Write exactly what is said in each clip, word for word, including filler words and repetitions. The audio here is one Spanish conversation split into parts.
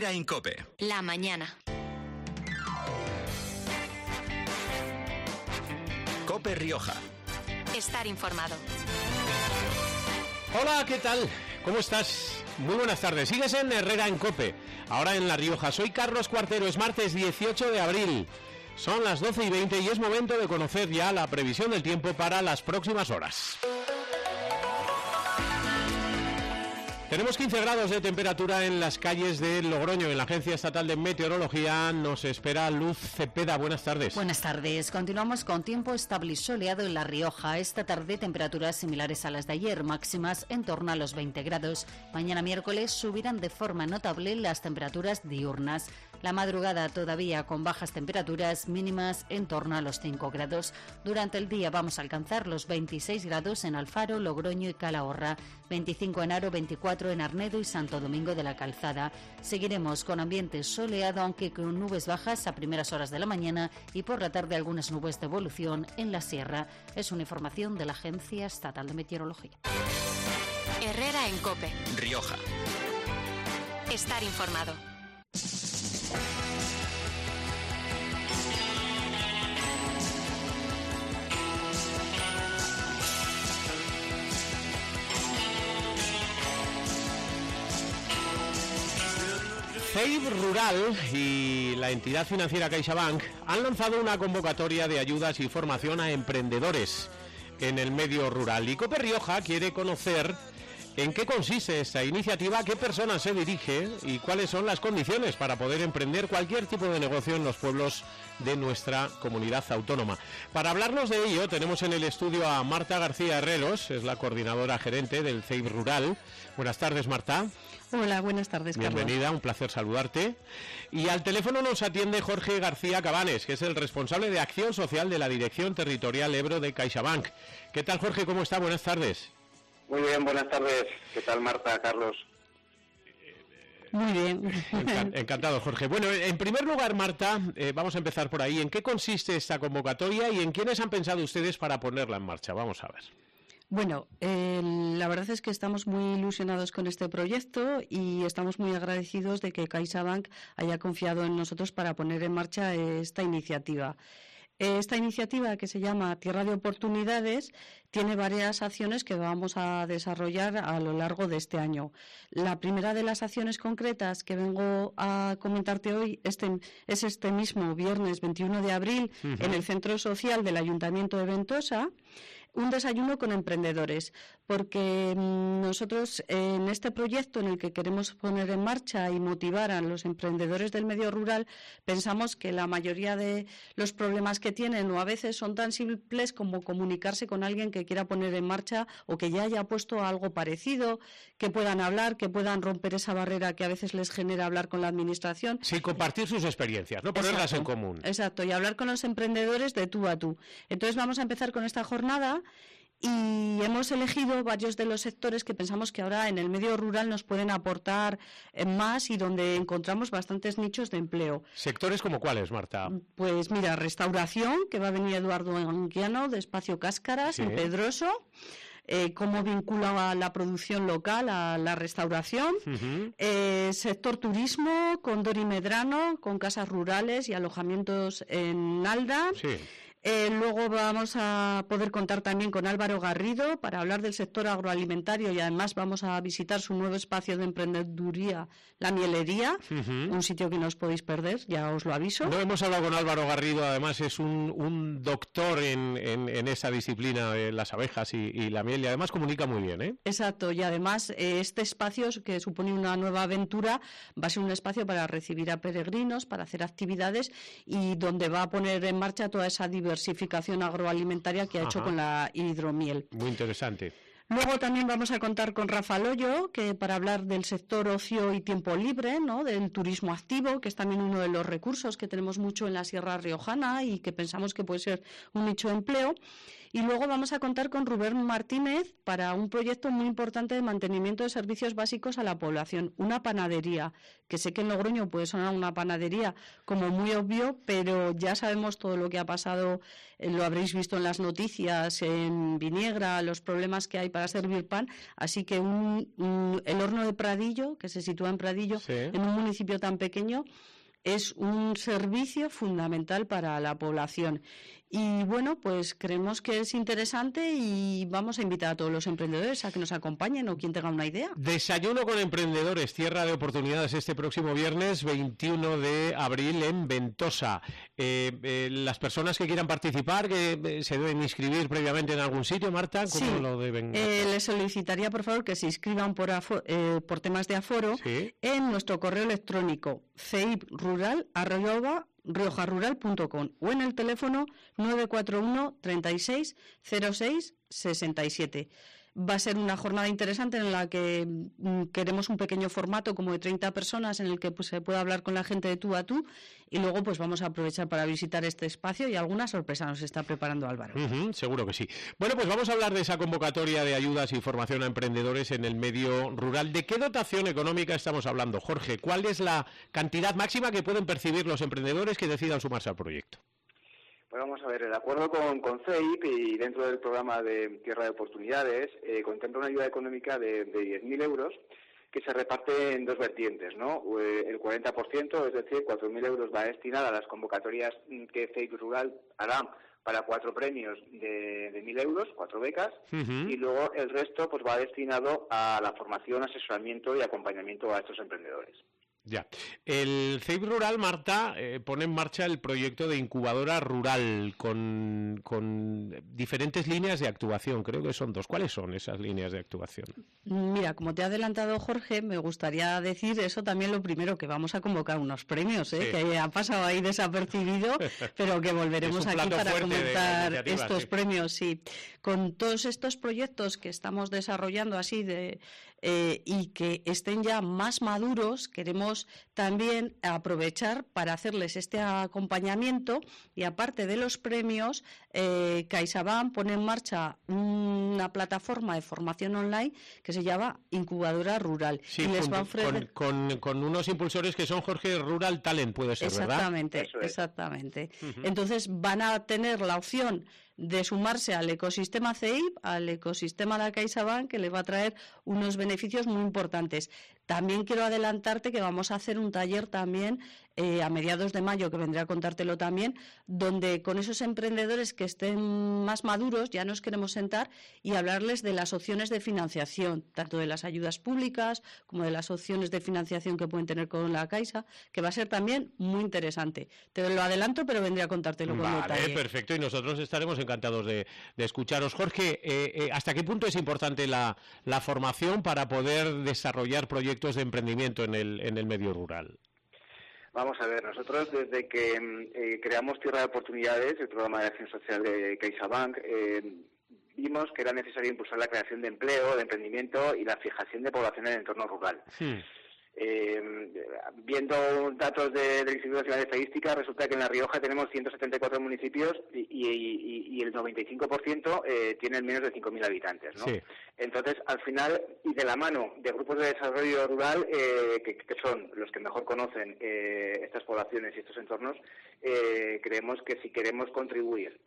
Herrera en COPE. La mañana. COPE Rioja. Estar informado. Hola, ¿qué tal? ¿Cómo estás? Muy buenas tardes. Sigues en Herrera en COPE, ahora en La Rioja. Soy Carlos Cuartero, es martes dieciocho de abril. Son las doce y veinte y es momento de conocer ya la previsión del tiempo para las próximas horas. Tenemos quince grados de temperatura en las calles de Logroño. En la Agencia Estatal de Meteorología nos espera Luz Cepeda. Buenas tardes. Buenas tardes. Continuamos con tiempo estable y soleado en La Rioja. Esta tarde temperaturas similares a las de ayer, máximas en torno a los veinte grados. Mañana miércoles subirán de forma notable las temperaturas diurnas. La madrugada todavía con bajas temperaturas, mínimas en torno a los cinco grados. Durante el día vamos a alcanzar los veintiséis grados en Alfaro, Logroño y Calahorra, veinticinco en Haro, veinticuatro en Arnedo y Santo Domingo de la Calzada. Seguiremos con ambiente soleado, aunque con nubes bajas a primeras horas de la mañana y por la tarde algunas nubes de evolución en la sierra. Es una información de la Agencia Estatal de Meteorología. Herrera en COPE. Rioja. Estar informado. CEIB Rural y la entidad financiera CaixaBank han lanzado una convocatoria de ayudas y formación a emprendedores en el medio rural. Y COPE Rioja quiere conocer en qué consiste esta iniciativa, a qué personas se dirige y cuáles son las condiciones para poder emprender cualquier tipo de negocio en los pueblos de nuestra comunidad autónoma. Para hablarnos de ello tenemos en el estudio a Marta García Herreros, es la coordinadora gerente del CEIB Rural. Buenas tardes, Marta. Hola, buenas tardes, Carlos. Bienvenida, un placer saludarte. Y al teléfono nos atiende Jorge García Cabanes, que es el responsable de Acción Social de la Dirección Territorial Ebro de CaixaBank. ¿Qué tal, Jorge? ¿Cómo está? Buenas tardes. Muy bien, buenas tardes. ¿Qué tal, Marta, Carlos? Muy bien. Encan- encantado, Jorge. Bueno, en primer lugar, Marta, eh, vamos a empezar por ahí. ¿En qué consiste esta convocatoria y en quiénes han pensado ustedes para ponerla en marcha? Vamos a ver. Bueno, eh, la verdad es que estamos muy ilusionados con este proyecto y estamos muy agradecidos de que CaixaBank haya confiado en nosotros para poner en marcha esta iniciativa. Esta iniciativa, que se llama Tierra de Oportunidades, tiene varias acciones que vamos a desarrollar a lo largo de este año. La primera de las acciones concretas que vengo a comentarte hoy este, es este mismo viernes veintiuno de abril uh-huh. en el Centro Social del Ayuntamiento de Ventosa, un desayuno con emprendedores, porque mmm, nosotros en este proyecto en el que queremos poner en marcha y motivar a los emprendedores del medio rural, pensamos que la mayoría de los problemas que tienen o a veces son tan simples como comunicarse con alguien que quiera poner en marcha o que ya haya puesto algo parecido, que puedan hablar, que puedan romper esa barrera que a veces les genera hablar con la administración. Sí, compartir sus experiencias, no ponerlas Exacto, en común. Exacto, y hablar con los emprendedores de tú a tú. Entonces vamos a empezar con esta jornada y hemos elegido varios de los sectores que pensamos que ahora en el medio rural nos pueden aportar más y donde encontramos bastantes nichos de empleo. ¿Sectores como cuáles, Marta? Pues mira, restauración, que va a venir Eduardo Anguiano de Espacio Cáscaras, sí. en Pedroso. Eh, cómo vincula a la producción local a la restauración, uh-huh. eh, sector turismo con Dori Medrano, con casas rurales y alojamientos en Nalda. Sí. Eh, luego vamos a poder contar también con Álvaro Garrido para hablar del sector agroalimentario y además vamos a visitar su nuevo espacio de emprendeduría, La Mielería, uh-huh. un sitio que no os podéis perder, ya os lo aviso. No hemos hablado con Álvaro Garrido, además es un, un doctor en, en, en esa disciplina de las abejas y, y la miel y además comunica muy bien, ¿eh? Exacto, y además eh, este espacio que supone una nueva aventura va a ser un espacio para recibir a peregrinos, para hacer actividades y donde va a poner en marcha toda esa diversidad diversificación agroalimentaria que ha Ajá. hecho con la hidromiel. Muy interesante. Luego también vamos a contar con Rafa Loyo, que para hablar del sector ocio y tiempo libre, ¿no? Del turismo activo, que es también uno de los recursos que tenemos mucho en la Sierra Riojana y que pensamos que puede ser un nicho de empleo. Y luego vamos a contar con Rubén Martínez para un proyecto muy importante de mantenimiento de servicios básicos a la población, una panadería, que sé que en Logroño puede sonar una panadería como muy obvio, pero ya sabemos todo lo que ha pasado, eh, lo habréis visto en las noticias, en Viniegra, los problemas que hay para servir pan, así que un, un, el horno de Pradillo, que se sitúa en Pradillo, sí. en un municipio tan pequeño, es un servicio fundamental para la población. Y bueno, pues creemos que es interesante y vamos a invitar a todos los emprendedores a que nos acompañen o quien tenga una idea. Desayuno con emprendedores, tierra de oportunidades, este próximo viernes veintiuno de abril en Ventosa. Eh, eh, las personas que quieran participar, que eh, se deben inscribir previamente en algún sitio, Marta, ¿cómo sí. lo deben? Eh, les solicitaría, por favor, que se inscriban por, afo- eh, por temas de aforo ¿Sí? en nuestro correo electrónico ceibrural arroba riojarural punto com o en el teléfono nueve cuatro uno, treinta y seis, cero seis, sesenta y siete. Va a ser una jornada interesante en la que mm, queremos un pequeño formato como de treinta personas en el que pues, se pueda hablar con la gente de tú a tú y luego pues vamos a aprovechar para visitar este espacio y alguna sorpresa nos está preparando Álvaro. Uh-huh, seguro que sí. Bueno, pues vamos a hablar de esa convocatoria de ayudas y formación a emprendedores en el medio rural. ¿De qué dotación económica estamos hablando, Jorge? ¿Cuál es la cantidad máxima que pueden percibir los emprendedores que decidan sumarse al proyecto? Pues vamos a ver, el acuerdo con, con C E I P y dentro del programa de Tierra de Oportunidades eh, contempla una ayuda económica de, de diez mil euros que se reparte en dos vertientes, ¿no? El cuarenta por ciento, es decir, cuatro mil euros va destinada a las convocatorias que C E I P Rural hará para cuatro premios de, de mil euros, cuatro becas, uh-huh. y luego el resto pues va destinado a la formación, asesoramiento y acompañamiento a estos emprendedores. Ya. El C E I P Rural, Marta, eh, pone en marcha el proyecto de incubadora rural con, con diferentes líneas de actuación. Creo que son dos. ¿Cuáles son esas líneas de actuación? Mira, como te ha adelantado Jorge, me gustaría decir eso también lo primero, que vamos a convocar unos premios, ¿eh? Sí. que ha pasado ahí desapercibido, pero que volveremos aquí para comentar estos sí. premios. Sí. Con todos estos proyectos que estamos desarrollando así de eh, y que estén ya más maduros, queremos también aprovechar para hacerles este acompañamiento y aparte de los premios, eh, CaixaBank pone en marcha una plataforma de formación online que se llama Incubadora Rural. Sí, y les con, va a ofrecer... con, con, con unos impulsores que son Jorge Rural Talent, puede ser, exactamente, ¿verdad? Exactamente, exactamente. Uh-huh. Entonces van a tener la opción de sumarse al ecosistema C E I P, al ecosistema de la CaixaBank, que les va a traer unos beneficios muy importantes. También quiero adelantarte que vamos a hacer un taller también eh, a mediados de mayo, que vendré a contártelo también, donde con esos emprendedores que estén más maduros ya nos queremos sentar y hablarles de las opciones de financiación, tanto de las ayudas públicas como de las opciones de financiación que pueden tener con la Caixa, que va a ser también muy interesante. Te lo adelanto, pero vendré a contártelo con vale, detalle. Vale, perfecto, y nosotros estaremos encantados de, de escucharos. Jorge, eh, eh, ¿hasta qué punto es importante la, la formación para poder desarrollar proyectos de emprendimiento en el, en el medio rural? Vamos a ver, nosotros desde que eh, creamos Tierra de Oportunidades, el programa de acción social de CaixaBank, eh, vimos que era necesario impulsar la creación de empleo, de emprendimiento y la fijación de población en el entorno rural. Sí. Eh, viendo datos de, del Instituto Nacional de Estadística, resulta que en La Rioja tenemos ciento setenta y cuatro municipios y, y, y, y el noventa y cinco por ciento eh, tienen menos de cinco mil habitantes, ¿no? Sí. Entonces, al final, y de la mano de grupos de desarrollo rural, eh, que, que son los que mejor conocen eh, estas poblaciones y estos entornos, eh, creemos que si queremos contribuir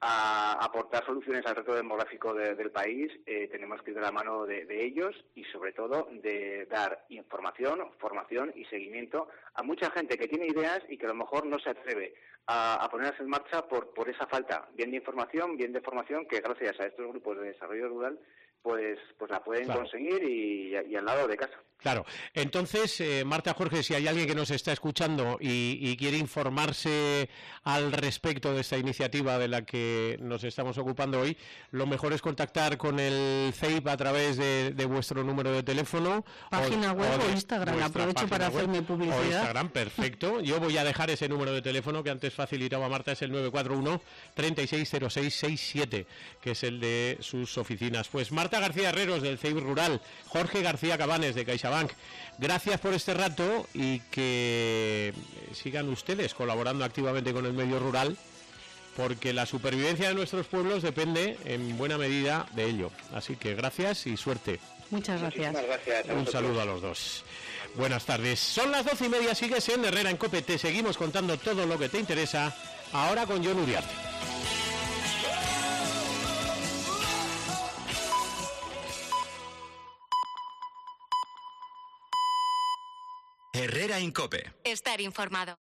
a aportar soluciones al reto demográfico de, del país, eh, tenemos que ir de la mano de, de ellos y sobre todo de dar información, formación y seguimiento a mucha gente que tiene ideas y que a lo mejor no se atreve a, a ponerlas en marcha por, por esa falta, bien de información, bien de formación, que gracias a estos grupos de desarrollo rural pues pues la pueden claro. conseguir y, y al lado de casa. Claro. Entonces, eh, Marta, Jorge, si hay alguien que nos está escuchando y, y quiere informarse al respecto de esta iniciativa de la que nos estamos ocupando hoy, lo mejor es contactar con el C E I P a través de, de vuestro número de teléfono. Página o, web o, o Instagram. Aprovecho para hacerme publicidad. O Instagram, perfecto. Yo voy a dejar ese número de teléfono que antes facilitaba Marta, es el nueve cuatro uno, treinta y seis cero seis sesenta y siete, que es el de sus oficinas. Pues Marta García Herreros, del C E I P Rural, Jorge García Cabanes, de CaixaBank, gracias por este rato y que sigan ustedes colaborando activamente con el medio rural porque la supervivencia de nuestros pueblos depende en buena medida de ello. Así que gracias y suerte. Muchas gracias. gracias Un saludo a los dos. Buenas tardes. Son las doce y media, sigues en Herrera en COPE. Te seguimos contando todo lo que te interesa, ahora con Jon Uriarte. Herrera en COPE. Estar informado.